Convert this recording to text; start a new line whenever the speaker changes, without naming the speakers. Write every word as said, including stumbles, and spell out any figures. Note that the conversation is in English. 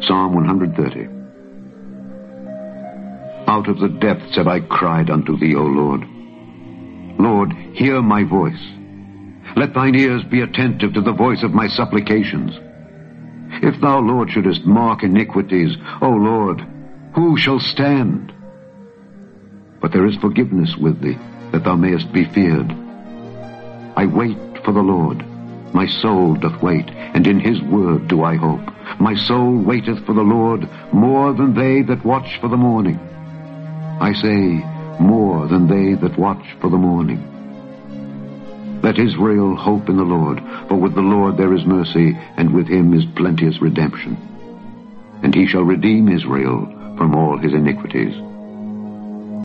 Psalm one thirty. Out of the depths have I cried unto thee, O Lord. Lord, hear my voice. Let thine ears be attentive to the voice of my supplications. If thou, Lord, shouldest mark iniquities, O Lord, who shall stand? But there is forgiveness with thee, that thou mayest be feared. I wait for the Lord. My soul doth wait, and in his word do I hope. My soul waiteth for the Lord more than they that watch for the morning. I say, more than they that watch for the morning. Let Israel hope in the Lord, for with the Lord there is mercy, and with him is plenteous redemption. And he shall redeem Israel from all his iniquities.